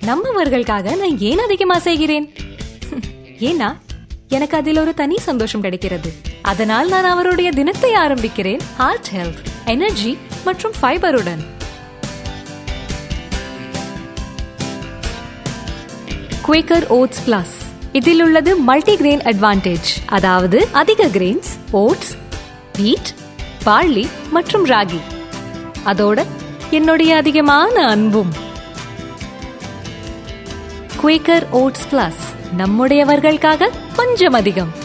நம்மவர்களுக்காக நான் ஏன் அதிகமா செய்கிறேன்? ஏன்னா எனக்கு அதில் ஒரு தனி சந்தோஷம் கிடைக்கிறது. அதனால் நான் அவருடைய தினத்தை ஆரம்பிக்கிறேன் ஹார்ட் ஹெல்த், எனர்ஜி மற்றும் ஃபைபருடன். குவேக்கர் ஓட்ஸ் பிளஸ், இதில் உள்ளது மல்டிகிரெயின் அட்வான்டேஜ். அதாவது அதிக கிரெயின்ஸ், ஓட்ஸ், வீட், பார்லி மற்றும் ராகி. அதோட என்னுடைய அதிகமான அன்பும். குவேக்கர் ஓட்ஸ் பிளஸ், நம்முடையவர்களுக்காக கொஞ்சம் அதிகம்.